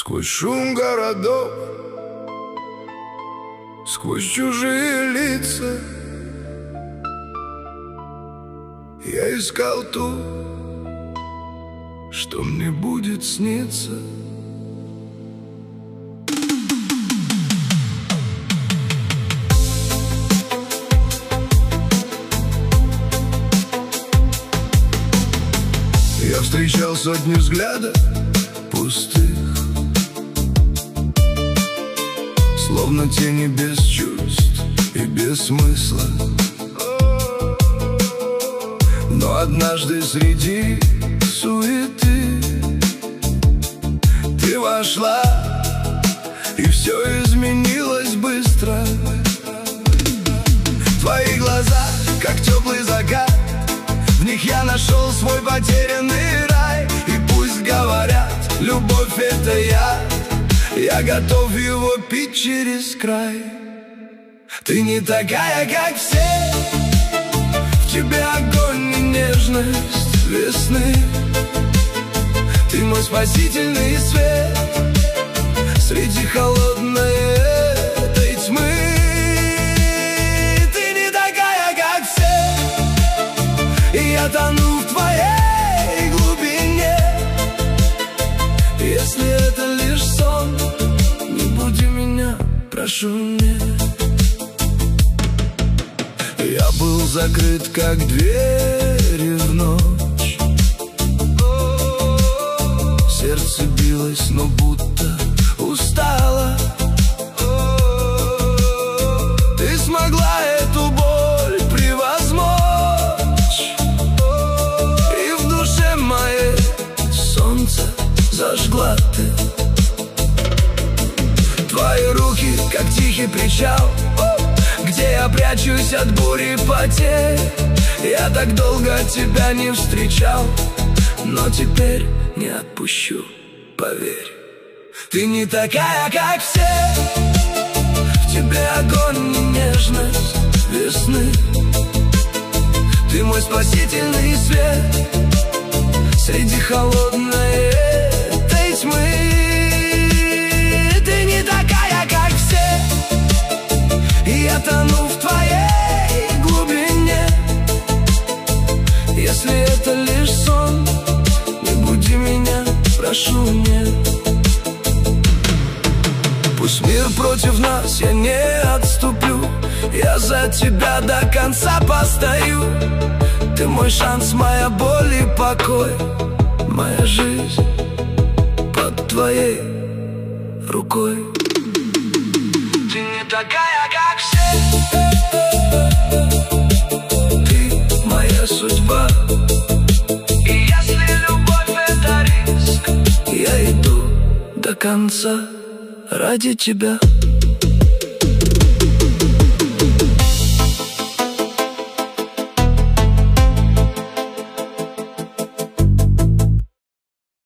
Сквозь шум городов, сквозь чужие лица я искал ту, что мне будет сниться. Я встречал сотни взглядов пустых, словно тени без чувств и без смысла. Но однажды среди суеты ты вошла, и все изменилось быстро. Твои глаза, как теплый закат, в них я нашел свой потерянный рай. И пусть говорят, любовь — это я готов его пить через край. Ты не такая, как все, в тебе огонь и нежность весны. Ты мой спасительный свет среди холодной этой тьмы. Ты не такая, как все, и я тону в твоей глубине. Если это лишь сон, не буди меня, прошу, не. Я был закрыт, как двери в ночь. Сердце билось, но будто устало. Ты смогла эту боль превозмочь, и в душе моей солнце зажгла ты. Твои руки, как тихий причал, где я прячусь от бури потерь. Я так долго тебя не встречал, но теперь не отпущу, поверь. Ты не такая, как все, в тебе огонь и нежность весны. Ты мой спасительный свет среди холодной этой тьмы. Ты не такая, как все, и я тону в твоей глубине. Если это лишь сон, не буди меня, прошу, нет. Пусть мир против нас, я не отступлю, я за тебя до конца постою. Ты мой шанс, моя боль и покой, моя жизнь под твоей рукой. Ты не такая, как все, ты моя судьба. И если любовь — это риск, я иду до конца ради тебя.